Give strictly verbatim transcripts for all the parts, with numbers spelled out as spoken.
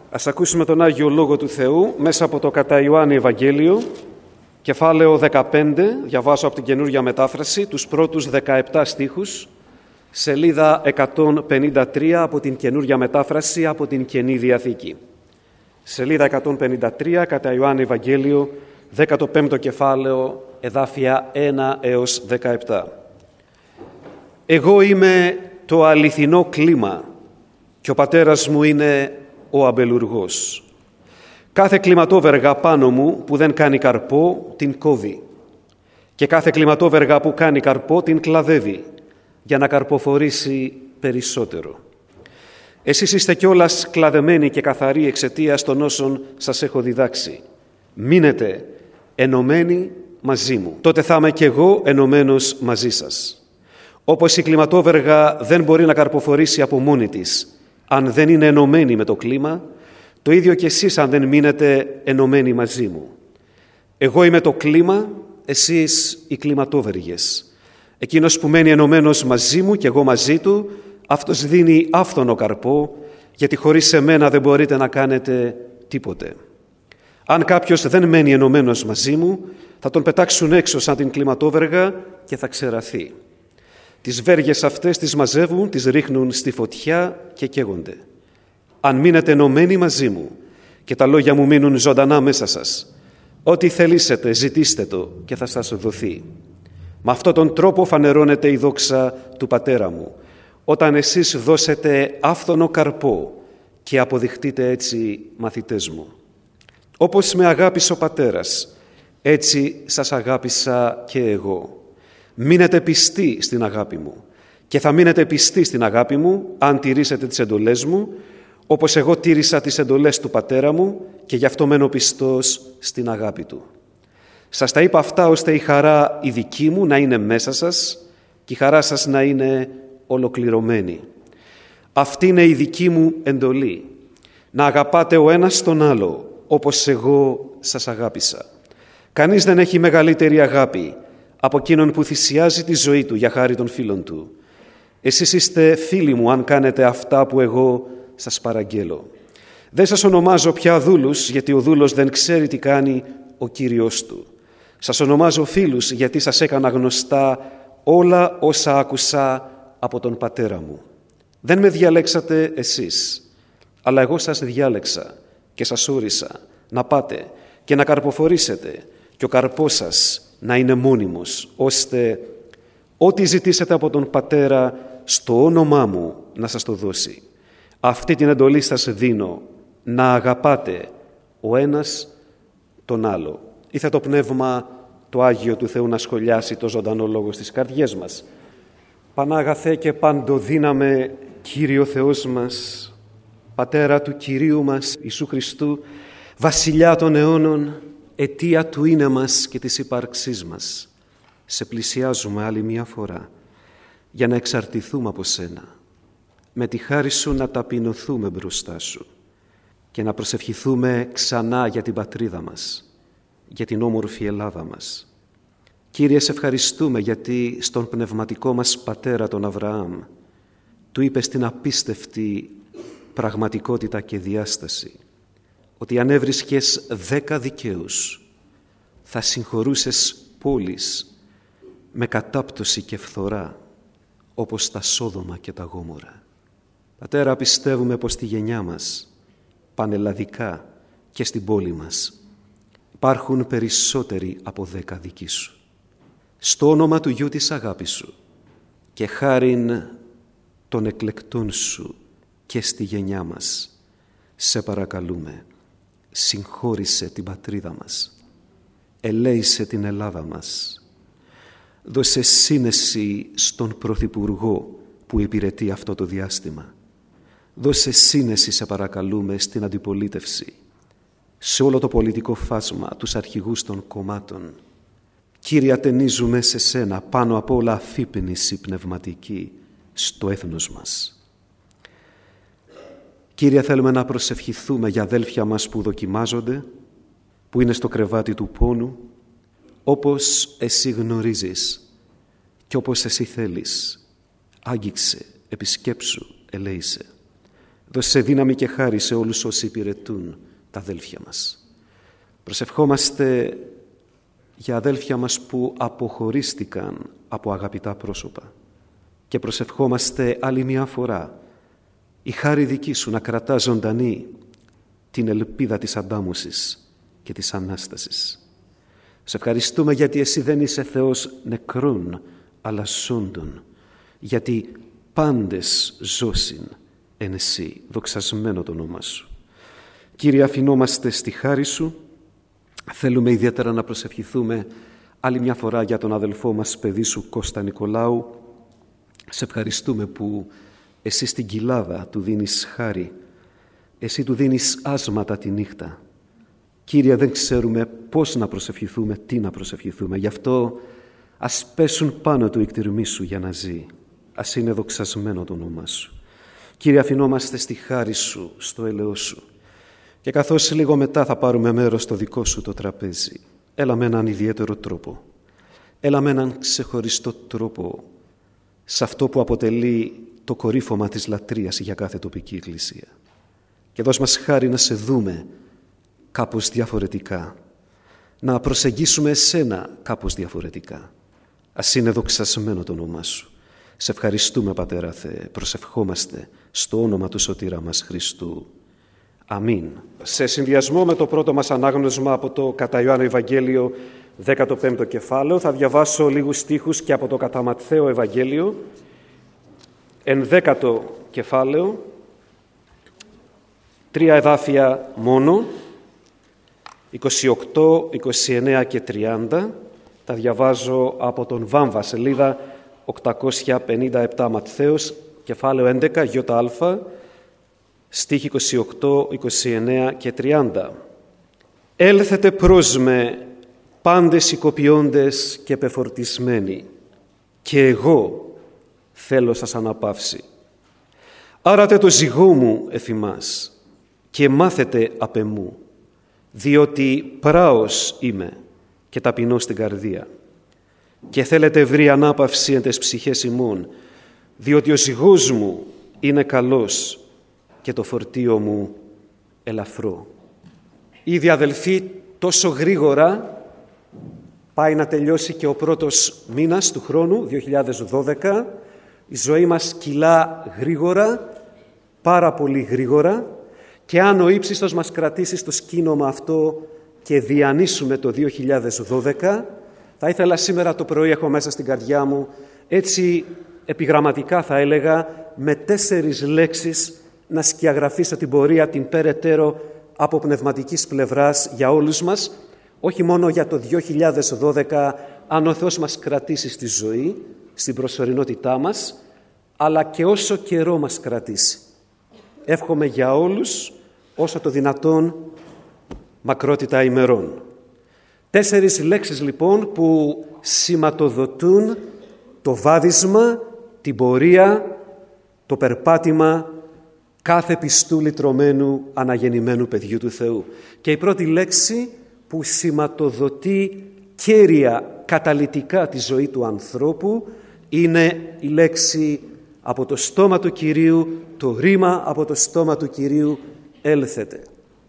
Ας ακούσουμε τον Άγιο Λόγο του Θεού μέσα από το κατά Ιωάννη Ευαγγέλιο, κεφάλαιο δεκαπέντε, διαβάζω από την Καινούργια Μετάφραση, τους πρώτους δεκαεπτά στίχους, σελίδα εκατόν πενήντα τρία από την Καινούργια Μετάφραση από την Καινή Διαθήκη. Σελίδα εκατόν πενήντα τρία, κατά Ιωάννη Ευαγγέλιο, δέκατο πέμπτο κεφάλαιο, εδάφια ένα έως δεκαεπτά. «Εγώ είμαι το αληθινό κλίμα και ο πατέρας μου είναι ο αμπελουργός. Κάθε κλιματόβεργα πάνω μου που δεν κάνει καρπό την κόβει και κάθε κλιματόβεργα που κάνει καρπό την κλαδεύει για να καρποφορήσει περισσότερο. Εσείς είστε κιόλας κλαδεμένοι και καθαροί εξαιτίας των όσων σας έχω διδάξει. Μείνετε ενωμένοι μαζί μου, τότε θα είμαι κι εγώ ενωμένος μαζί σας. Όπως η κλιματόβεργα δεν μπορεί να καρποφορήσει από μόνη της αν δεν είναι ενωμένη με το κλίμα, το ίδιο κι εσείς αν δεν μείνετε ενωμένοι μαζί μου. Εγώ είμαι το κλίμα, εσείς οι κλιματόβεργες. Εκείνος που μένει ενωμένος μαζί μου και εγώ μαζί του, αυτός δίνει άφθονο καρπό, γιατί χωρίς εμένα δεν μπορείτε να κάνετε τίποτε. Αν κάποιος δεν μένει ενωμένος μαζί μου, θα τον πετάξουν έξω σαν την κλιματόβεργα και θα ξεραθεί. Τις βέργες αυτές τις μαζεύουν, τις ρίχνουν στη φωτιά και καίγονται. Αν μείνετε ενωμένοι μαζί μου και τα λόγια μου μείνουν ζωντανά μέσα σας, ό,τι θελήσετε ζητήστε το και θα σας δοθεί. Με αυτόν τον τρόπο φανερώνεται η δόξα του Πατέρα μου, όταν εσείς δώσετε άφθονο καρπό και αποδειχτείτε έτσι μαθητές μου. Όπως με αγάπησε ο Πατέρας, έτσι σας αγάπησα και εγώ. Μείνετε πιστοί στην αγάπη μου και θα μείνετε πιστοί στην αγάπη μου αν τηρήσετε τις εντολές μου, όπως εγώ τήρησα τις εντολές του Πατέρα μου και γι' αυτό μένω πιστός στην αγάπη του. Σας τα είπα αυτά ώστε η χαρά η δική μου να είναι μέσα σας και η χαρά σας να είναι ολοκληρωμένη. Αυτή είναι η δική μου εντολή, να αγαπάτε ο ένας τον άλλο όπως εγώ σας αγάπησα. Κανείς δεν έχει μεγαλύτερη αγάπη από εκείνον που θυσιάζει τη ζωή του για χάρη των φίλων του. Εσείς είστε φίλοι μου αν κάνετε αυτά που εγώ σας παραγγέλω. Δεν σας ονομάζω πια δούλους, γιατί ο δούλος δεν ξέρει τι κάνει ο Κύριος του. Σας ονομάζω φίλους, γιατί σας έκανα γνωστά όλα όσα άκουσα από τον Πατέρα μου. Δεν με διαλέξατε εσείς, αλλά εγώ σας διάλεξα και σας όρισα να πάτε και να καρποφορήσετε και ο καρπός σας να είναι μόνιμος, ώστε ό,τι ζητήσετε από τον Πατέρα στο όνομά μου να σας το δώσει. Αυτή την εντολή σας δίνω, να αγαπάτε ο ένας τον άλλο. Ήθε το Πνεύμα το Άγιο του Θεού να σχολιάσει το ζωντανό λόγο στις καρδιές μας. Πανάγαθε και παντοδύναμε Κύριο Θεός μας, Πατέρα του Κυρίου μας Ιησού Χριστού, Βασιλιά των αιώνων, αιτία του είναι μας και της ύπαρξής μας. Σε πλησιάζουμε άλλη μία φορά για να εξαρτηθούμε από Σένα, με τη χάρη Σου να ταπεινωθούμε μπροστά Σου και να προσευχηθούμε ξανά για την πατρίδα μας, για την όμορφη Ελλάδα μας. Κύριε, σε ευχαριστούμε γιατί στον πνευματικό μας πατέρα τον Αβραάμ του είπες την απίστευτη πραγματικότητα και διάσταση, ότι αν έβρισκες δέκα δικαίους θα συγχωρούσες πόλεις με κατάπτωση και φθορά όπως τα Σόδομα και τα Γόμορα. Πατέρα, πιστεύουμε πως στη γενιά μας, πανελλαδικά και στην πόλη μας, υπάρχουν περισσότεροι από δέκα δικοί Σου. Στο όνομα του Γιού της αγάπης Σου και χάριν των εκλεκτών Σου και στη γενιά μας, σε παρακαλούμε, συγχώρησε την πατρίδα μας, ελέησε την Ελλάδα μας, δώσε σύνεση στον Πρωθυπουργό που υπηρετεί αυτό το διάστημα, δώσε σύνεση, σε παρακαλούμε, στην αντιπολίτευση, σε όλο το πολιτικό φάσμα, τους αρχηγούς των κομμάτων. Κύριε, ατενίζουμε σε Σένα πάνω απ' όλα αφύπνιση πνευματική στο έθνος μας. Κύριε, θέλουμε να προσευχηθούμε για αδέλφια μας που δοκιμάζονται, που είναι στο κρεβάτι του πόνου, όπως Εσύ γνωρίζεις και όπως Εσύ θέλεις. Άγγιξε, επισκέψου, ελέησε. Δώσε δύναμη και χάρη σε όλους όσοι υπηρετούν τα αδέλφια μας. Προσευχόμαστε για αδέλφια μας που αποχωρίστηκαν από αγαπητά πρόσωπα και προσευχόμαστε άλλη μια φορά η χάρη δική σου να κρατά ζωντανή την ελπίδα της αντάμωσης και της Ανάστασης. Σε ευχαριστούμε γιατί εσύ δεν είσαι Θεός νεκρών αλλά ζώντων, γιατί πάντες ζώσιν εν εσύ, δοξασμένο το όνομά σου. Κύριε, αφινόμαστε στη χάρη σου. Θέλουμε ιδιαίτερα να προσευχηθούμε άλλη μια φορά για τον αδελφό μας παιδί σου Κώστα Νικολάου. Σε ευχαριστούμε που εσύ στην κοιλάδα του δίνεις χάρη, εσύ του δίνεις άσματα τη νύχτα. Κύριε, δεν ξέρουμε πώς να προσευχηθούμε, τι να προσευχηθούμε. Γι' αυτό ας πέσουν πάνω του οι κτηρμοί σου για να ζει. Ας είναι δοξασμένο το όνομά σου. Κύριε, αφινόμαστε στη χάρη σου, στο έλεος σου. Και καθώς λίγο μετά θα πάρουμε μέρος στο δικό σου το τραπέζι, έλα με έναν ιδιαίτερο τρόπο. Έλα με έναν ξεχωριστό τρόπο σε αυτό που αποτελεί το κορύφωμα της λατρείας για κάθε τοπική εκκλησία. Και δώσ' μας χάρη να σε δούμε κάπως διαφορετικά, να προσεγγίσουμε εσένα κάπως διαφορετικά. Ας είναι δοξασμένο το όνομά σου. Σε ευχαριστούμε, Πατέρα Θεέ, προσευχόμαστε στο όνομα του σωτήρα μας Χριστού. Αμήν. Σε συνδυασμό με το πρώτο μας ανάγνωσμα από το κατά Ιωάννου Ευαγγέλιο δέκατο πέμπτο κεφάλαιο, θα διαβάσω λίγους στίχους και από το κατά Ματθαίο Ευαγγέλιο, ενδέκατο κεφάλαιο, τρία εδάφια μόνο, είκοσι οκτώ, είκοσι εννέα και τριάντα. Τα διαβάζω από τον Βάμβα, σελίδα οκτακόσια πενήντα επτά, Ματθαίος, κεφάλαιο έντεκα, ΙΑ, στίχοι είκοσι οκτώ, είκοσι εννέα και τριάντα. «Έλθετε προς με πάντες οικοποιώντες και πεφορτισμένοι, και εγώ θέλω σας αναπαύσει. Άρατε το ζυγό μου εφημάς και μάθετε απ' εμού, διότι πράος είμαι και ταπεινός στην καρδία. Και θέλετε βρει ανάπαυση εν τες ψυχές ημών, διότι ο ζυγός μου είναι καλός και το φορτίο μου ελαφρό». Ήδη, αδελφοί, τόσο γρήγορα πάει να τελειώσει και ο πρώτος μήνας του χρόνου, δύο χιλιάδες δώδεκα. Η ζωή μας κυλά γρήγορα, πάρα πολύ γρήγορα, και αν ο ύψιστος μας κρατήσει στο σκήνομα αυτό και διανύσουμε το δύο χιλιάδες δώδεκα, θα ήθελα σήμερα το πρωί, έχω μέσα στην καρδιά μου, έτσι επιγραμματικά θα έλεγα, με τέσσερις λέξεις να σκιαγραφίσω την πορεία, την περαιτέρω από πνευματικής πλευράς για όλους μας, όχι μόνο για το δύο χιλιάδες δώδεκα, αν ο Θεός μας κρατήσει στη ζωή, στην προσωρινότητά μας, αλλά και όσο καιρό μας κρατήσει. Εύχομαι για όλους όσο το δυνατόν μακρότητα ημερών. Τέσσερις λέξεις λοιπόν που σηματοδοτούν το βάδισμα, την πορεία, το περπάτημα κάθε πιστού λυτρωμένου αναγεννημένου παιδιού του Θεού. Και η πρώτη λέξη που σηματοδοτεί κέρια καταλυτικά τη ζωή του ανθρώπου είναι η λέξη από το στόμα του Κυρίου, το ρήμα από το στόμα του Κυρίου, έλθετε.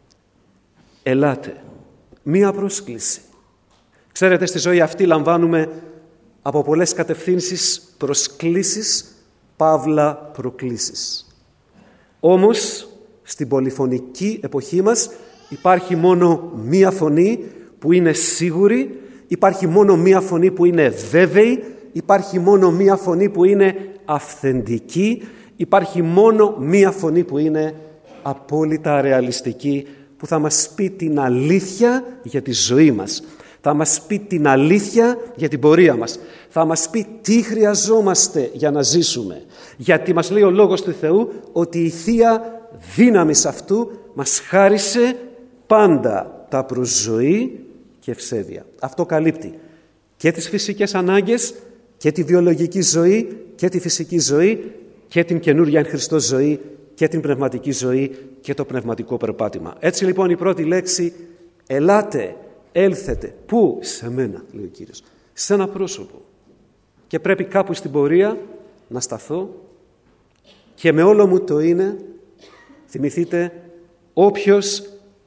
Ελάτε. Μία πρόσκληση. Ξέρετε, στη ζωή αυτή λαμβάνουμε από πολλές κατευθύνσεις προσκλήσεις, παύλα προκλήσεις. Όμως, στην πολυφωνική εποχή μας υπάρχει μόνο μία φωνή που είναι σίγουρη, υπάρχει μόνο μία φωνή που είναι βέβαιη, υπάρχει μόνο μία φωνή που είναι αυθεντική, υπάρχει μόνο μία φωνή που είναι απόλυτα ρεαλιστική, που θα μας πει την αλήθεια για τη ζωή μας, θα μας πει την αλήθεια για την πορεία μας, θα μας πει τι χρειαζόμαστε για να ζήσουμε. Γιατί μας λέει ο Λόγος του Θεού ότι η Θεία δύναμη αυτού μας χάρισε πάντα τα προς ζωή και ευσέβεια. Αυτό καλύπτει και τις φυσικές ανάγκες και τη βιολογική ζωή και τη φυσική ζωή και την καινούργια εν Χριστώ ζωή και την πνευματική ζωή και το πνευματικό περπάτημα. Έτσι λοιπόν η πρώτη λέξη, ελάτε, έλθετε. Πού? Σε μένα, λέει ο Κύριος. Σε ένα πρόσωπο. Και πρέπει κάπου στην πορεία να σταθώ και με όλο μου το είναι Θυμηθείτε, όποιος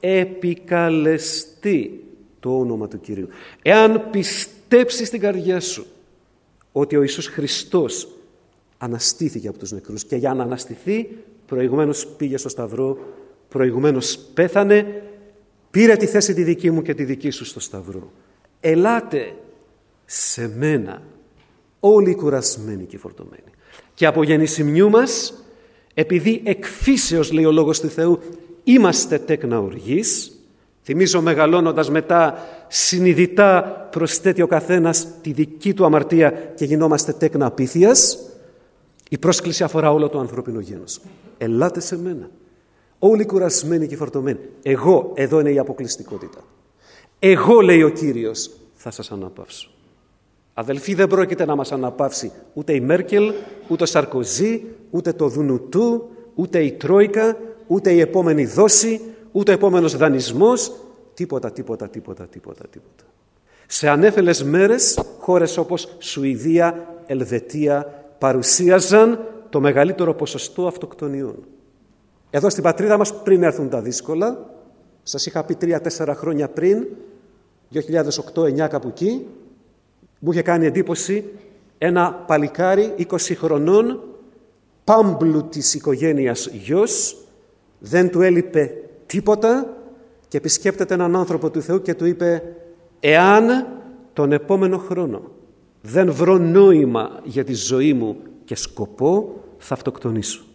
επικαλεστεί το όνομα του Κυρίου. Εάν πιστέψεις στην καρδιά σου ότι ο Ιησούς Χριστός αναστήθηκε από τους νεκρούς και για να αναστηθεί προηγουμένως πήγε στο Σταυρό, προηγουμένως πέθανε, πήρε τη θέση τη δική μου και τη δική σου στο Σταυρό. Ελάτε σε μένα όλοι οι κουρασμένοι και φορτωμένοι. Και από γεννησιμιού μας, επειδή εκ φύσεως, λέει ο Λόγος του Θεού, είμαστε τέκνα οργής, θυμίζω μεγαλώνοντας μετά συνειδητά προσθέτει ο καθένας τη δική του αμαρτία και γινόμαστε τέκνα απίθειας, η πρόσκληση αφορά όλο το ανθρώπινο γένος. Ελάτε σε μένα όλοι κουρασμένοι και φορτωμένοι. Εγώ, εδώ είναι η αποκλειστικότητα. Εγώ, λέει ο Κύριος, θα σας αναπαύσω. Αδελφοί, δεν πρόκειται να μας αναπαύσει ούτε η Μέρκελ, ούτε ο Σαρκοζή, ούτε το Δουνουτού, ούτε η Τρόικα, ούτε η επόμενη δόση, ούτε ο επόμενος δανεισμός. Τίποτα, τίποτα, τίποτα, τίποτα, τίποτα. Σε ανέφελες μέρες, χώρες όπως Σουηδία, Ελβετία παρουσίαζαν το μεγαλύτερο ποσοστό αυτοκτονιών. Εδώ στην πατρίδα μας, πριν έρθουν τα δύσκολα, σας είχα πει τρία-τέσσερα χρόνια πριν, δύο χιλιάδες οκτώ εννιά κάπου εκεί, μου είχε κάνει εντύπωση ένα παλικάρι είκοσι χρονών, πάμπλου της οικογένειας γιος, δεν του έλειπε τίποτα και επισκέπτεται έναν άνθρωπο του Θεού και του είπε, εάν τον επόμενο χρόνο δεν βρω νόημα για τη ζωή μου και σκοπό, θα αυτοκτονήσω.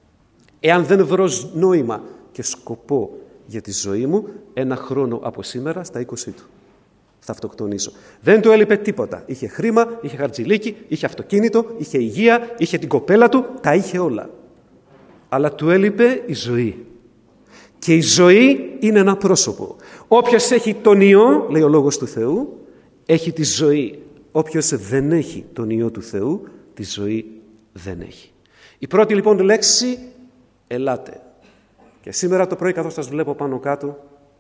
Εάν δεν βρω νόημα και σκοπό για τη ζωή μου, ένα χρόνο από σήμερα στα είκοσι του θα αυτοκτονήσω. Δεν του έλειπε τίποτα. Είχε χρήμα, είχε χαρτζηλίκι, είχε αυτοκίνητο, είχε υγεία, είχε την κοπέλα του, τα είχε όλα. Αλλά του έλειπε η ζωή. Και η ζωή είναι ένα πρόσωπο. Όποιος έχει τον Υιό, λέει ο Λόγος του Θεού, έχει τη ζωή. Όποιος δεν έχει τον Υιό του Θεού, τη ζωή δεν έχει. Η πρώτη λοιπόν λέξη, ελάτε. Και σήμερα το πρωί, καθώς σας βλέπω πάνω κάτω,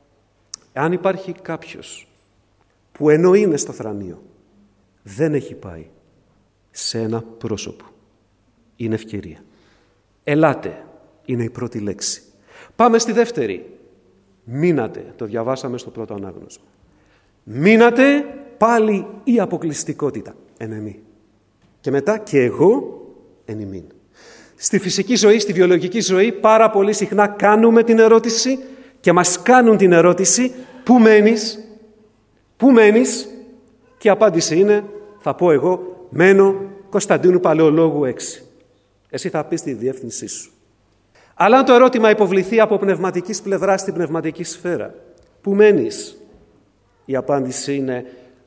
αν υπάρχει κάποιος που ενώ είναι στο θρανείο δεν έχει πάει σε ένα πρόσωπο, είναι ευκαιρία. Ελάτε είναι η πρώτη λέξη. Πάμε στη δεύτερη. Μείνατε. Το διαβάσαμε στο πρώτο ανάγνωσμα. Μείνατε, πάλι η αποκλειστικότητα εν εμή. Και μετά και εγώ εν ημίν. Στη φυσική ζωή, στη βιολογική ζωή, πάρα πολύ συχνά κάνουμε την ερώτηση και μας κάνουν την ερώτηση, πού μένεις, πού μένεις, και η απάντηση είναι, θα πω εγώ, μένω Κωνσταντίνου Παλαιολόγου έξι. Εσύ θα πεις τη διεύθυνσή σου. Αλλά αν το ερώτημα υποβληθεί από πνευματικής πλευράς στην πνευματική σφαίρα, πού μένεις, η απάντηση είναι,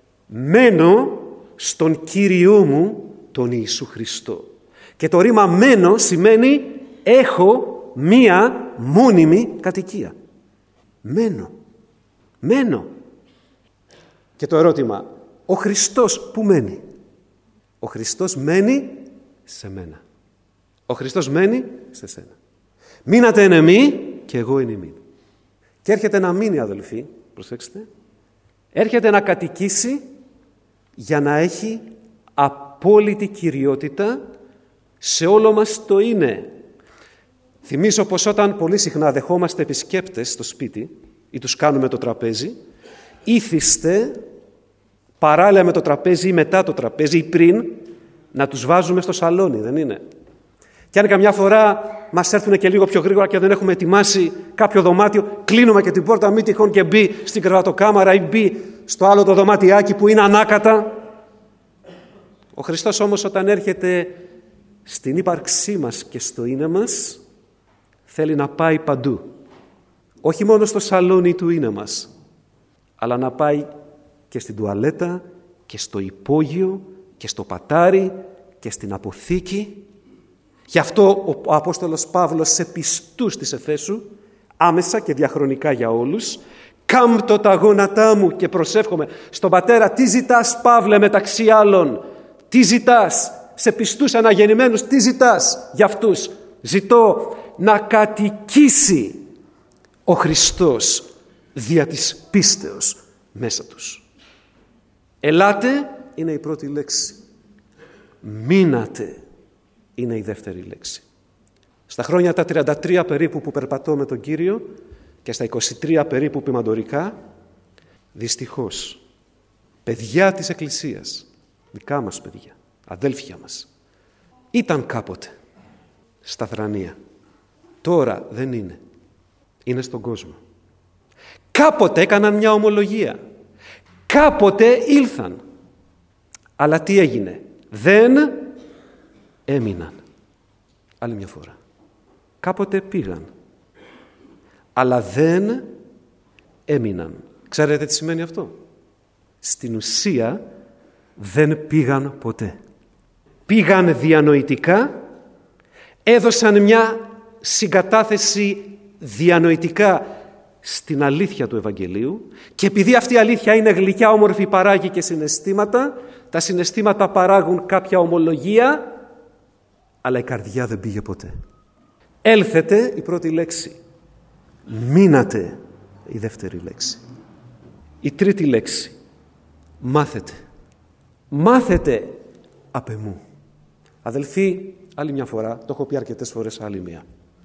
μένω στον Κύριό μου τον Ιησού Χριστό. Και το ρήμα μένω σημαίνει έχω μία μόνιμη κατοικία. Μένω. Μένω. Και το ερώτημα, ο Χριστός που μένει? Ο Χριστός μένει σε μένα. Ο Χριστός μένει σε σένα. Μείνατε εν εμή και εγώ εν ημίν. Και έρχεται να μείνει, αδελφοί, προσέξτε, έρχεται να κατοικήσει για να έχει απόλυτη κυριότητα σε όλο μας το είναι. Θυμίζω πως όταν πολύ συχνά δεχόμαστε επισκέπτες στο σπίτι ή τους κάνουμε το τραπέζι, ήθιστε παράλληλα με το τραπέζι ή μετά το τραπέζι ή πριν να τους βάζουμε στο σαλόνι, δεν είναι? Και αν καμιά φορά μας έρθουν και λίγο πιο γρήγορα και δεν έχουμε ετοιμάσει κάποιο δωμάτιο, κλείνουμε και την πόρτα, μη τυχόν και μπει στην κρεβατοκάμαρα ή μπει στο άλλο το δωμάτιάκι που είναι ανάκατα. Ο Χριστός όμως όταν έρχεται στην ύπαρξή μας και στο είναι μας, θέλει να πάει παντού. Όχι μόνο στο σαλόνι του είναι μας, αλλά να πάει και στην τουαλέτα και στο υπόγειο και στο πατάρι και στην αποθήκη. Γι' αυτό ο Απόστολος Παύλος σε πιστούς της Εφέσου, άμεσα και διαχρονικά για όλους, κάμπτω τα γόνατά μου και προσεύχομαι στον Πατέρα, τι ζητάς Παύλε μεταξύ άλλων, τι ζητάς σε πιστούς αναγεννημένους, τι ζητάς για αυτούς? Ζητώ να κατοικήσει ο Χριστός δια της πίστεως μέσα τους. Ελάτε είναι η πρώτη λέξη. Μείνατε είναι η δεύτερη λέξη. Στα χρόνια τα τριάντα τρία περίπου που περπατώ με τον Κύριο και στα είκοσι τρία περίπου ποιμαντορικά, δυστυχώς, παιδιά της Εκκλησίας, δικά μας παιδιά, αδέλφια μας, ήταν κάποτε στα θρανία. Τώρα δεν είναι. Είναι στον κόσμο. Κάποτε έκαναν μια ομολογία. Κάποτε ήλθαν. Αλλά τι έγινε? Δεν έμειναν. Άλλη μια φορά. Κάποτε πήγαν. Αλλά δεν έμειναν. Ξέρετε τι σημαίνει αυτό? Στην ουσία δεν πήγαν ποτέ. Πήγαν διανοητικά, έδωσαν μια συγκατάθεση διανοητικά στην αλήθεια του Ευαγγελίου και επειδή αυτή η αλήθεια είναι γλυκιά, όμορφη, παράγει και συναισθήματα, τα συναισθήματα παράγουν κάποια ομολογία, αλλά η καρδιά δεν πήγε ποτέ. Έλθετε, η πρώτη λέξη. Μείνατε, η δεύτερη λέξη. Η τρίτη λέξη. Μάθετε. Μάθετε απ' εμού. Αδελφοί, άλλη μια φορά, το έχω πει αρκετές φορές, άλλη μία.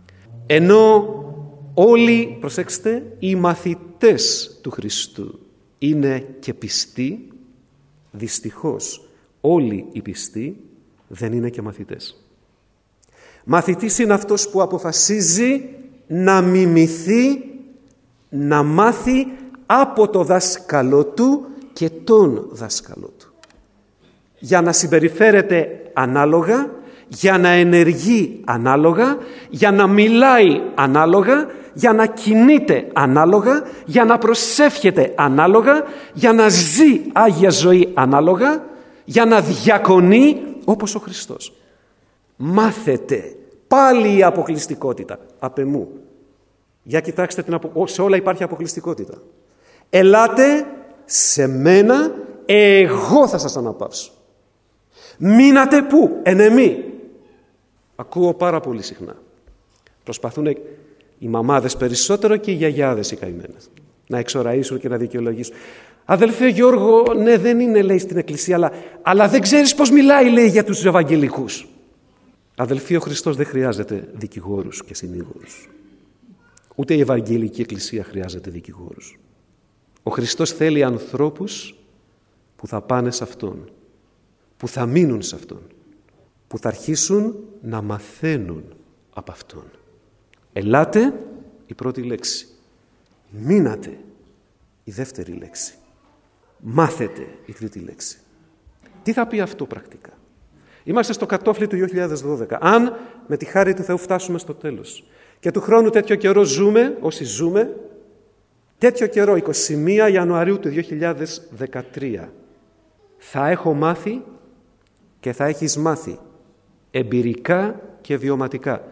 Ενώ όλοι, προσέξτε, οι μαθητές του Χριστού είναι και πιστοί, δυστυχώς όλοι οι πιστοί δεν είναι και μαθητές. Μαθητής είναι αυτός που αποφασίζει να μιμηθεί, να μάθει από το δάσκαλό του και τον δάσκαλό του. Για να συμπεριφέρεται ανάλογα, για να ενεργεί ανάλογα, για να μιλάει ανάλογα, για να κινείται ανάλογα, για να προσεύχεται ανάλογα, για να ζει Άγια ζωή ανάλογα, για να διακονεί όπως ο Χριστός. Μάθετε. Πάλι η αποκλειστικότητα απ' εμού. Για κοιτάξτε, την απο... σε όλα υπάρχει αποκλειστικότητα. Ελάτε σε μένα, εγώ θα σας αναπαύσω. Μείνατε πού? Εν εμή. Ακούω πάρα πολύ συχνά. Προσπαθούν οι μαμάδες περισσότερο και οι γιαγιάδες οι καημένες να εξοραίσουν και να δικαιολογήσουν. Αδελφέ Γιώργο, ναι, δεν είναι, λέει, στην εκκλησία, αλλά, αλλά δεν ξέρεις πώς μιλάει, λέει, για τους Ευαγγελικούς. Αδελφοί, ο Χριστός δεν χρειάζεται δικηγόρους και συνήγορους. Ούτε η Ευαγγελική Εκκλησία χρειάζεται δικηγόρους. Ο Χριστός θέλει ανθρώπους που θα πάνε σε Αυτόν, που θα μείνουν σε Αυτόν, που θα αρχίσουν να μαθαίνουν από Αυτόν. Ελάτε, η πρώτη λέξη. Μείνατε, η δεύτερη λέξη. Μάθετε, η τρίτη λέξη. Τι θα πει αυτό πρακτικά? Είμαστε στο κατόφλι του δύο χιλιάδες δώδεκα. Αν με τη χάρη του Θεού φτάσουμε στο τέλος και του χρόνου τέτοιο καιρό ζούμε, όσοι ζούμε, τέτοιο καιρό, εικοστή πρώτη Ιανουαρίου του δύο χιλιάδες δεκατρία, θα έχω μάθει και θα έχεις μάθει εμπειρικά και βιωματικά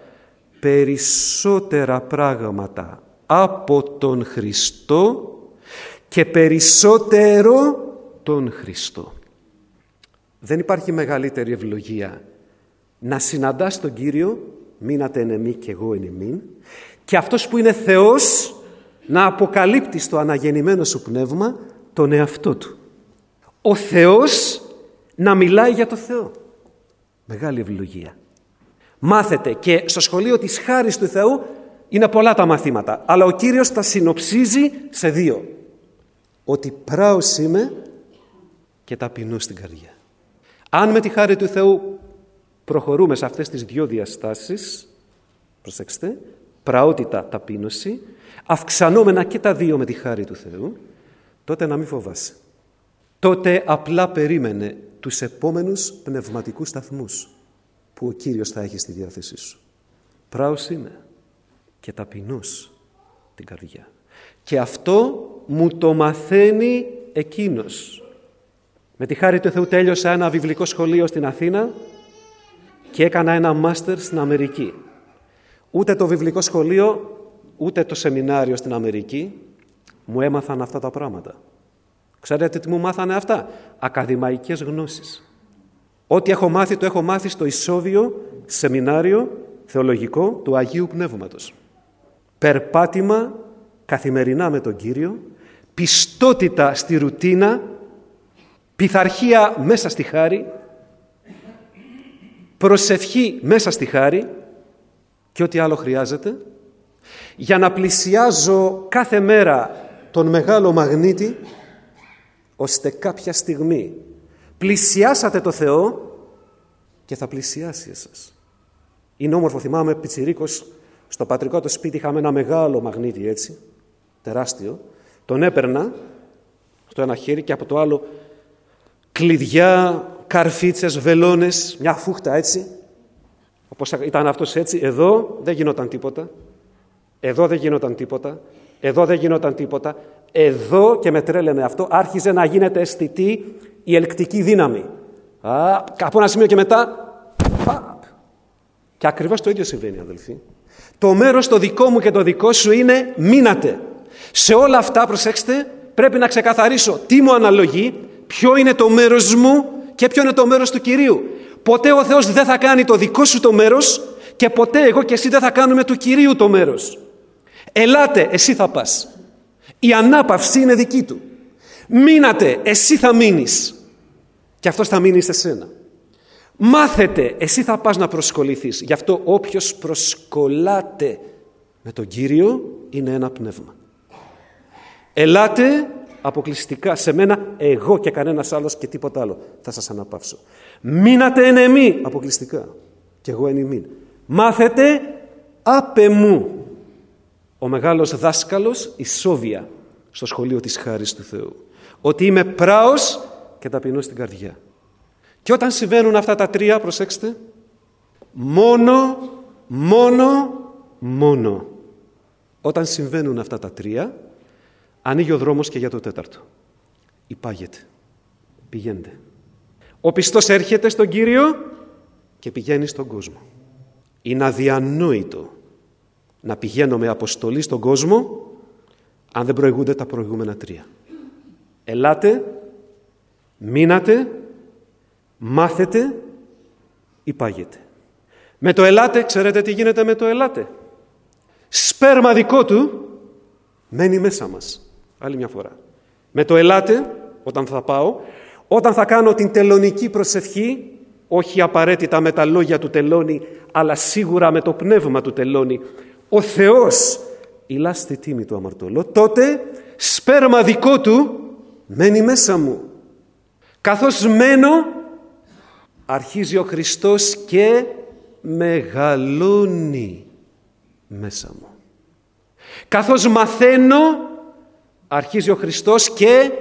περισσότερα πράγματα από τον Χριστό και περισσότερο τον Χριστό. Δεν υπάρχει μεγαλύτερη ευλογία να συναντάς τον Κύριο, μείνατε εν εμή και εγώ εν ημίν, και αυτός που είναι Θεός να αποκαλύπτει στο αναγεννημένο σου πνεύμα τον εαυτό του. Ο Θεός να μιλάει για το Θεό. Μεγάλη ευλογία. Μάθετε, και στο σχολείο της χάρης του Θεού είναι πολλά τα μαθήματα, αλλά ο Κύριος τα συνοψίζει σε δύο. Ότι πράος είμαι και ταπεινός στην καρδιά. Αν με τη χάρη του Θεού προχωρούμε σε αυτές τις δύο διαστάσεις, προσέξτε, πραότητα, ταπείνωση, αυξανόμενα και τα δύο με τη χάρη του Θεού, τότε να μην φοβάσαι. Τότε απλά περίμενε τους επόμενους πνευματικούς σταθμούς που ο Κύριος θα έχει στη διάθεσή σου. Πράος είμαι και ταπεινός την καρδιά. Και αυτό μου το μαθαίνει εκείνος. Με τη χάρη του Θεού τέλειωσα ένα βιβλικό σχολείο στην Αθήνα και έκανα ένα μάστερ στην Αμερική. Ούτε το βιβλικό σχολείο, ούτε το σεμινάριο στην Αμερική μου έμαθαν αυτά τα πράγματα. Ξέρετε τι μου μάθανε αυτά? Ακαδημαϊκές γνώσεις. Ό,τι έχω μάθει, το έχω μάθει στο ισόβιο σεμινάριο θεολογικό του Αγίου Πνεύματος. Περπάτημα καθημερινά με τον Κύριο, πιστότητα στη ρουτίνα, πειθαρχία μέσα στη χάρη, προσευχή μέσα στη χάρη Και ό,τι άλλο χρειάζεται, για να πλησιάζω κάθε μέρα τον μεγάλο μαγνήτη, ώστε κάποια στιγμή πλησιάσατε το Θεό και θα πλησιάσει εσάς. Είναι όμορφο, θυμάμαι πιτσιρίκος, στο πατρικό του σπίτι είχαμε ένα μεγάλο μαγνήτη έτσι, τεράστιο, τον έπαιρνα στο ένα χέρι και από το άλλο κλειδιά, καρφίτσες, βελόνες, μια φούχτα έτσι, όπως ήταν αυτός έτσι, εδώ δεν γινόταν τίποτα, εδώ δεν γινόταν τίποτα, εδώ δεν γινόταν τίποτα, εδώ, και με τρέλαινε αυτό, άρχιζε να γίνεται αισθητή η ελκτική δύναμη. Α, από ένα σημείο και μετά, παπ. Και ακριβώς το ίδιο συμβαίνει, αδελφοί. Το μέρος το δικό μου και το δικό σου είναι μείνατε. Σε όλα αυτά, προσέξτε, πρέπει να ξεκαθαρίσω τι μου αναλογεί, ποιο είναι το μέρος μου και ποιο είναι το μέρος του Κυρίου. Ποτέ ο Θεός δεν θα κάνει το δικό σου το μέρος και ποτέ εγώ και εσύ δεν θα κάνουμε του Κυρίου το μέρος. Ελάτε, εσύ θα πας. Η ανάπαυση είναι δική του. Μείνατε, εσύ θα μείνεις. Και αυτός θα μείνει σε σένα. Μάθετε, εσύ θα πας να προσκοληθείς. Γι' αυτό όποιος προσκολάται με τον Κύριο είναι ένα πνεύμα. Ελάτε αποκλειστικά σε μένα, εγώ και κανένας άλλος και τίποτα άλλο θα σας αναπαύσω. Μείνατε εν εμή, αποκλειστικά, και εγώ εν ημίν. Μάθετε άπε μου. Ο μεγάλος δάσκαλος, η Σόβια, στο σχολείο της χάρης του Θεού. Ότι είμαι πράος και ταπεινός στην καρδιά. Και όταν συμβαίνουν αυτά τα τρία, προσέξτε, μόνο, μόνο, μόνο. Όταν συμβαίνουν αυτά τα τρία, ανοίγει ο δρόμος και για το τέταρτο. Υπάγεται. Πηγαίνετε. Ο πιστός έρχεται στον Κύριο και πηγαίνει στον κόσμο. Είναι αδιανόητο να πηγαίνω με αποστολή στον κόσμο αν δεν προηγούνται τα προηγούμενα τρία. Ελάτε, μείνατε, μάθετε, υπάγετε. Με το ελάτε, ξέρετε τι γίνεται με το ελάτε. Σπέρμα δικό του μένει μέσα μας. Άλλη μια φορά. Με το ελάτε, όταν θα πάω, όταν θα κάνω την τελωνική προσευχή, όχι απαραίτητα με τα λόγια του τελώνει, αλλά σίγουρα με το πνεύμα του τελώνει, ο Θεός ηλά στη τίμη του αμαρτωλό, τότε σπέρμα δικό του μένει μέσα μου. Καθώς μένω, αρχίζει ο Χριστός και μεγαλώνει μέσα μου. Καθώς μαθαίνω, αρχίζει ο Χριστός και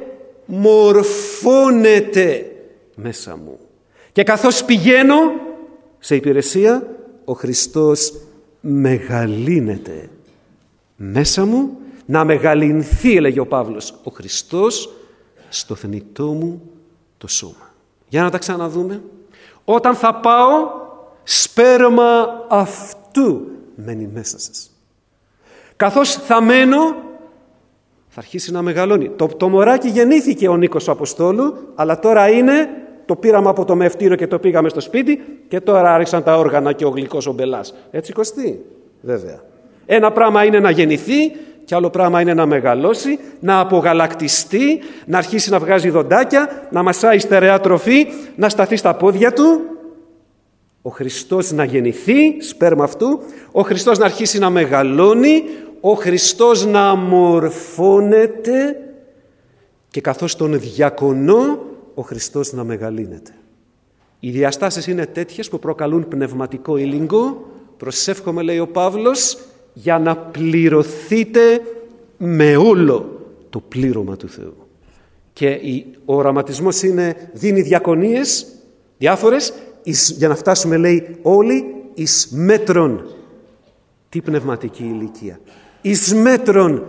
μορφώνεται μέσα μου. Και καθώς πηγαίνω σε υπηρεσία, ο Χριστός μεγαλύνεται μέσα μου, να μεγαλυνθεί, έλεγε ο Παύλος, ο Χριστός στο θνητό μου το σώμα. Για να τα ξαναδούμε. Όταν θα πάω, σπέρμα αυτού μένει μέσα σας. Καθώς θα μένω, θα αρχίσει να μεγαλώνει. Το, το μωράκι γεννήθηκε ο Νίκος ο Αποστόλου, αλλά τώρα είναι, το πήραμε από το μευτήριο και το πήγαμε στο σπίτι και τώρα άρχισαν τα όργανα και ο γλυκός ο μπελάς. Έτσι κοστί, βέβαια. Ένα πράγμα είναι να γεννηθεί και άλλο πράγμα είναι να μεγαλώσει, να απογαλακτιστεί, να αρχίσει να βγάζει δοντάκια, να μασάει στερεά τροφή, να σταθεί στα πόδια του. Ο Χριστός να γεννηθεί, σπέρμα αυτού, ο Χριστός να αρχίσει να μεγαλώνει, ο Χριστός να μορφώνεται και καθώς τον διακονώ, ο Χριστός να μεγαλύνεται. Οι διαστάσεις είναι τέτοιες που προκαλούν πνευματικό ήλιγκο. Προσεύχομαι, λέει ο Παύλος, για να πληρωθείτε με όλο το πλήρωμα του Θεού. Και ο οραματισμός είναι, δίνει διακονίες διάφορες, εις, για να φτάσουμε, λέει, όλοι εις μέτρον. Τι πνευματική ηλικία? Εις μέτρον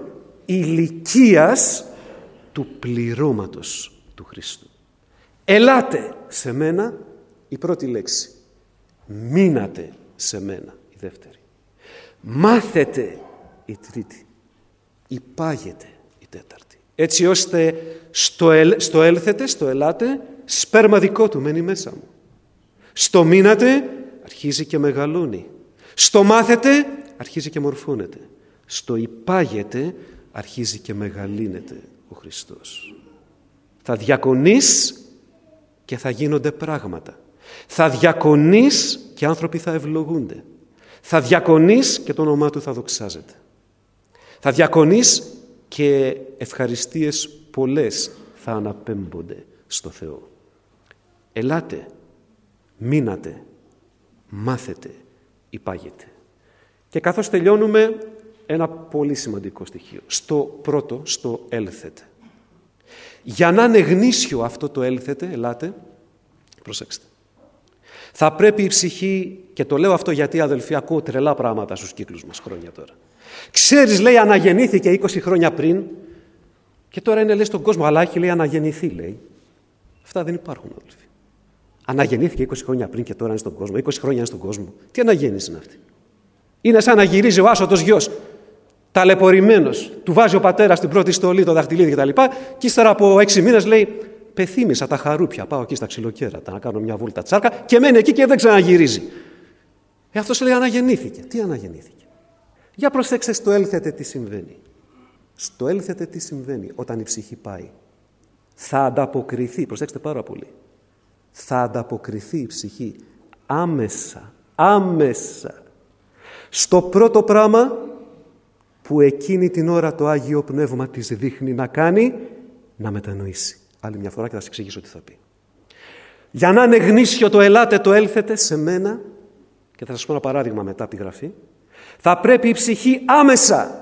ηλικίας του πληρώματος του Χριστού. Ελάτε σε μένα, η πρώτη λέξη. Μείνατε σε μένα, η δεύτερη. Μάθετε, η τρίτη. Υπάγετε, η τέταρτη. Έτσι ώστε στο, ελ, στο έλθετε, στο ελάτε, σπέρμα δικό του μένει μέσα μου. Στο μείνατε, αρχίζει και μεγαλώνει. Στο μάθετε, αρχίζει και μορφώνεται. Στο υπάγετε, αρχίζει και μεγαλύνεται ο Χριστός. Θα διακονείς και θα γίνονται πράγματα. Θα διακονείς και άνθρωποι θα ευλογούνται. Θα διακονείς και το όνομά του θα δοξάζεται. Θα διακονείς και ευχαριστίες πολλές θα αναπέμπονται στο Θεό. Ελάτε, μείνατε, μάθετε, υπάγετε. Και καθώς τελειώνουμε, ένα πολύ σημαντικό στοιχείο. Στο πρώτο, στο έλθετε. Για να είναι γνήσιο αυτό το έλθετε, ελάτε, προσέξτε. Θα πρέπει η ψυχή, και το λέω αυτό γιατί, αδελφοί, ακούω τρελά πράγματα στους κύκλους μας χρόνια τώρα. Ξέρεις, λέει, αναγεννήθηκε είκοσι χρόνια πριν και τώρα είναι, λέει, στον κόσμο, αλλά έχει, λέει, αναγεννηθεί, λέει. Αυτά δεν υπάρχουν, αδελφοί. Αναγεννήθηκε είκοσι χρόνια πριν και τώρα είναι στον κόσμο. είκοσι χρόνια είναι στον κόσμο. Τι αναγέννηση είναι αυτή? Είναι σαν να γυρίζει ο άσωτος γιος, ταλαιπωρημένος. Του βάζει ο πατέρας την πρώτη στολή, το δαχτυλίδι κτλ. Και ύστερα από έξι μήνες λέει: πεθύμησα τα χαρούπια. Πάω εκεί στα ξυλοκέρατα να κάνω μια βόλτα τσάρκα και μένει εκεί και δεν ξαναγυρίζει. Ε, αυτός λέει: αναγεννήθηκε. Τι αναγεννήθηκε? Για προσέξτε στο έλθετε τι συμβαίνει. Στο έλθετε τι συμβαίνει όταν η ψυχή πάει. Θα ανταποκριθεί, προσέξτε πάρα πολύ. Θα ανταποκριθεί η ψυχή άμεσα, άμεσα στο πρώτο πράγμα που εκείνη την ώρα το Άγιο Πνεύμα της δείχνει να κάνει, να μετανοήσει. Άλλη μια φορά και θα σας εξηγήσω τι θα πει. Για να είναι γνήσιο το ελάτε, το έλθετε σε μένα, και θα σας πω ένα παράδειγμα μετά από τη γραφή, θα πρέπει η ψυχή άμεσα,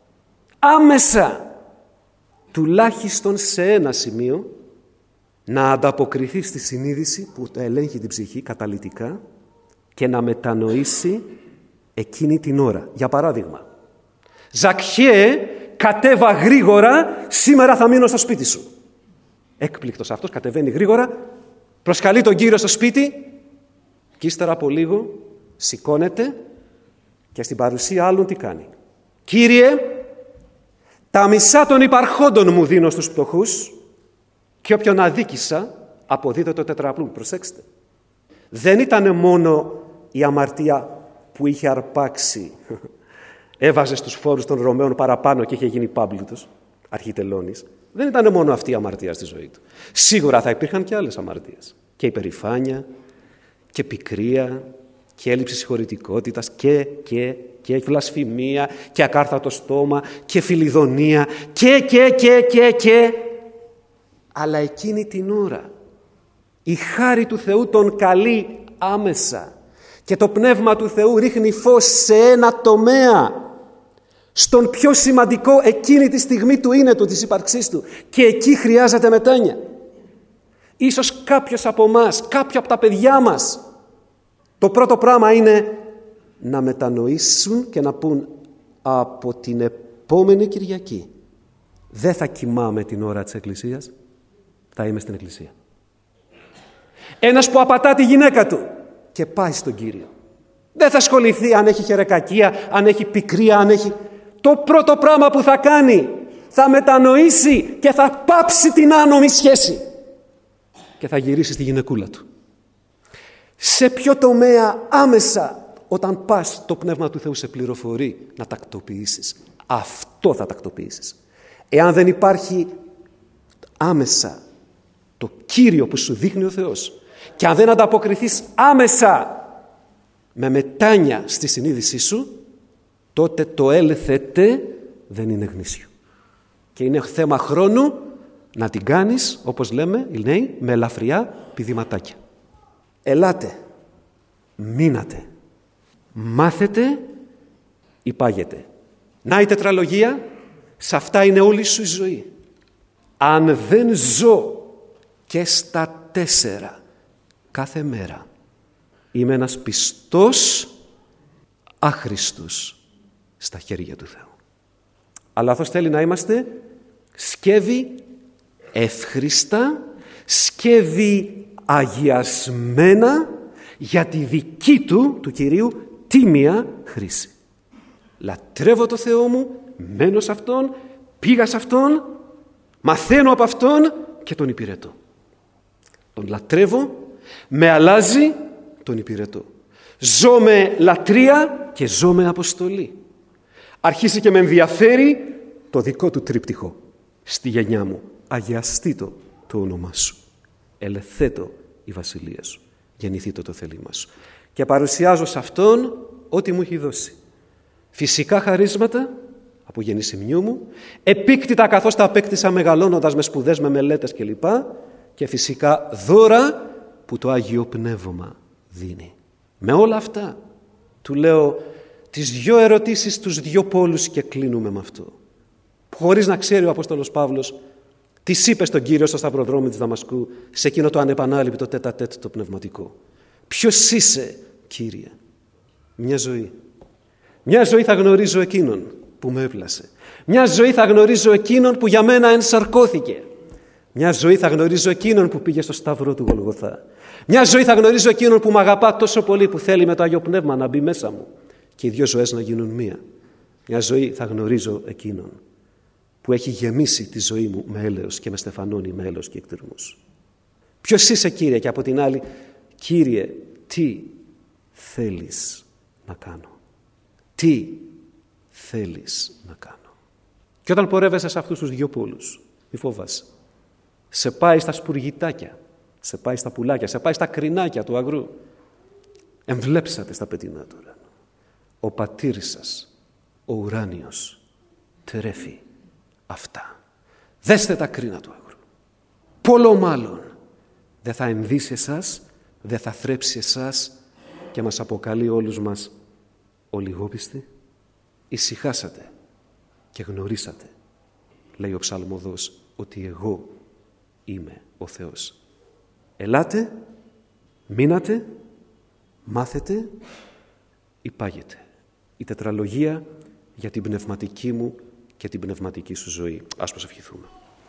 άμεσα, τουλάχιστον σε ένα σημείο, να ανταποκριθεί στη συνείδηση που το ελέγχει την ψυχή καταλυτικά και να μετανοήσει εκείνη την ώρα. Για παράδειγμα, Ζακχαίε, κατέβα γρήγορα, σήμερα θα μείνω στο σπίτι σου. Έκπληκτος αυτός, κατεβαίνει γρήγορα, προσκαλεί τον Κύριο στο σπίτι και ύστερα από λίγο σηκώνεται και στην παρουσία άλλων τι κάνει? Κύριε, τα μισά των υπαρχόντων μου δίνω στους φτωχούς και όποιον αδίκησα αποδίδω το τετραπλούν. Προσέξτε. Δεν ήταν μόνο η αμαρτία που είχε αρπάξει, έβαζε στους φόρους των Ρωμαίων παραπάνω και είχε γίνει πάμπλουτος, αρχιτελώνης. Δεν ήταν μόνο αυτή η αμαρτία στη ζωή του. Σίγουρα θα υπήρχαν και άλλες αμαρτίες. Και υπερηφάνεια, και πικρία, και έλλειψη συγχωρητικότητας, και, και, και βλασφημία, και ακάρθατο στόμα, και φιλιδονία, και, και, και, και, και. Αλλά εκείνη την ώρα η χάρη του Θεού τον καλεί άμεσα και το Πνεύμα του Θεού ρίχνει φως σε ένα τομέα, στον πιο σημαντικό εκείνη τη στιγμή του είναι του, της ύπαρξής του, και εκεί χρειάζεται μετάνοια. Ίσως κάποιος από εμάς, κάποιο από τα παιδιά μας, το πρώτο πράγμα είναι να μετανοήσουν και να πούν: από την επόμενη Κυριακή δεν θα κοιμάμαι την ώρα της Εκκλησίας, θα είμαι στην Εκκλησία. Ένας που απατά τη γυναίκα του και πάει στον Κύριο, δεν θα ασχοληθεί αν έχει χερεκακία, αν έχει πικρία, αν έχει... Το πρώτο πράγμα που θα κάνει, θα μετανοήσει και θα πάψει την άνομη σχέση και θα γυρίσει στη γυναικούλα του. Σε ποιο τομέα άμεσα, όταν πας, το Πνεύμα του Θεού σε πληροφορεί να τακτοποιήσεις. Αυτό θα τακτοποιήσεις. Εάν δεν υπάρχει άμεσα το Κύριο που σου δείχνει ο Θεός και αν δεν ανταποκριθείς άμεσα με μετάνοια στη συνείδησή σου, τότε το έλθετε δεν είναι γνήσιο. Και είναι θέμα χρόνου να την κάνεις, όπως λέμε οι νέοι, με ελαφριά πηδηματάκια. Ελάτε, μείνατε, μάθετε, υπάγετε. Να η τετραλογία, σε αυτά είναι όλη σου η ζωή. Αν δεν ζω και στα τέσσερα κάθε μέρα, είμαι ένας πιστός άχρηστος στα χέρια του Θεού. Αλλά αυτός θέλει να είμαστε σκεύη εύχριστα, σκεύη αγιασμένα για τη δική του, του Κυρίου, τίμια χρήση. Λατρεύω το Θεό μου, μένω σε Αυτόν, πήγα σε Αυτόν, μαθαίνω από Αυτόν και τον υπηρετώ. Τον λατρεύω, με αλλάζει, τον υπηρετώ. Ζω με λατρεία και ζω με αποστολή. Αρχίσει και με ενδιαφέρει το δικό του τρίπτυχο στη γενιά μου. Αγιαστήτω το όνομά σου. Ελεθέτω η βασιλεία σου. Γεννηθήτω το θέλημά σου. Και παρουσιάζω σε Αυτόν ό,τι μου έχει δώσει. Φυσικά χαρίσματα από γεννησιμιού μου, επίκτητα καθώς τα απέκτησα μεγαλώνοντας με σπουδές, με μελέτες κλπ. Και φυσικά δώρα που το Άγιο Πνεύμα δίνει. Με όλα αυτά του λέω τις δυο ερωτήσεις, τους δυο πόλους και κλείνουμε με αυτό. Χωρίς να ξέρει ο Απόστολος Παύλος τι είπε στον Κύριο στο σταυροδρόμι της Δαμασκού, σε εκείνο το ανεπανάληπτο τέτα τέτ το πνευματικό. Ποιος είσαι, Κύριε? Μια ζωή. Μια ζωή θα γνωρίζω εκείνον που με έπλασε. Μια ζωή θα γνωρίζω εκείνον που για μένα ενσαρκώθηκε. Μια ζωή θα γνωρίζω εκείνον που πήγε στο σταυρό του Γολγοθά. Μια ζωή θα γνωρίζω εκείνον που με αγαπά τόσο πολύ που θέλει με το Άγιο Πνεύμα να μπει μέσα μου και οι δύο ζωές να γίνουν μία. Μια ζωή θα γνωρίζω εκείνον που έχει γεμίσει τη ζωή μου με έλεος και με στεφανώνει με έλεος και εκτιρμούς. Ποιος είσαι, Κύριε? Και από την άλλη, Κύριε, τι θέλεις να κάνω? Τι θέλεις να κάνω? Και όταν πορεύεσαι σε αυτούς τους δύο πόλους, μη φοβάσαι. Σε πάει στα σπουργητάκια, σε πάει στα πουλάκια, σε πάει στα κρινάκια του αγρού. Εμβλέψατε στα πετεινά του ουρανού. Ο πατήρ σας, ο ουράνιος, τρέφει αυτά. Δέστε τα κρίνα του αγρού. Πολλό μάλλον δεν θα ενδύσει εσάς, δεν θα θρέψει εσάς και μας αποκαλεί όλους μας ολιγόπιστοι. Ησυχάσατε και γνωρίσατε, λέει ο ψαλμοδός, ότι εγώ είμαι ο Θεός. Ελάτε, μείνατε, μάθετε, υπάγετε. Η τετραλογία για την πνευματική μου και την πνευματική σου ζωή. Ας προσευχηθούμε.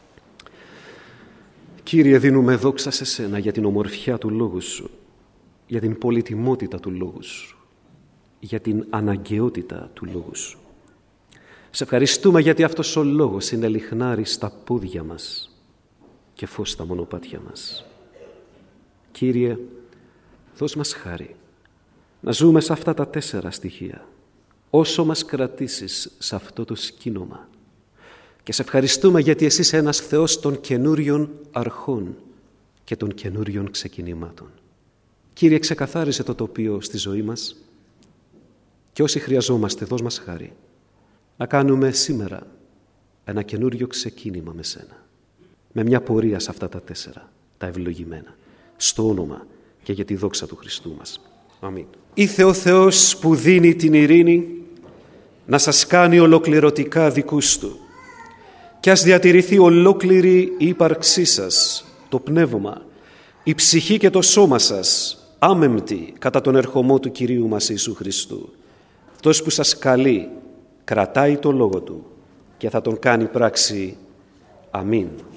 Κύριε, δίνουμε δόξα σε Σένα για την ομορφιά του Λόγου Σου, για την πολυτιμότητα του Λόγου Σου, για την αναγκαιότητα του Λόγου Σου. Σε ευχαριστούμε γιατί αυτός ο Λόγος είναι λιχνάρι στα πόδια μας και φως στα μονοπάτια μας. Κύριε, δώσ' μας χάρη να ζούμε σε αυτά τα τέσσερα στοιχεία όσο μας κρατήσεις σε αυτό το σκήνομα. Και σε ευχαριστούμε γιατί εσύ είσαι ένας Θεός των καινούριων αρχών και των καινούριων ξεκινημάτων. Κύριε, ξεκαθάρισε το τοπίο στη ζωή μας και όσοι χρειαζόμαστε, δώσ' μας χάρη να κάνουμε σήμερα ένα καινούριο ξεκίνημα με Σένα, με μια πορεία σε αυτά τα τέσσερα, τα ευλογημένα, στο όνομα και για τη δόξα του Χριστού μας. Αμήν. Ήθε ο Θεός που δίνει την ειρήνη να σας κάνει ολοκληρωτικά δικούς Του και ας διατηρηθεί ολόκληρη η ύπαρξή σας, το πνεύμα, η ψυχή και το σώμα σας άμεμπτη κατά τον ερχομό του Κυρίου μας Ιησού Χριστού. Αυτός που σας καλεί κρατάει το λόγο Του και θα τον κάνει πράξη. Αμήν.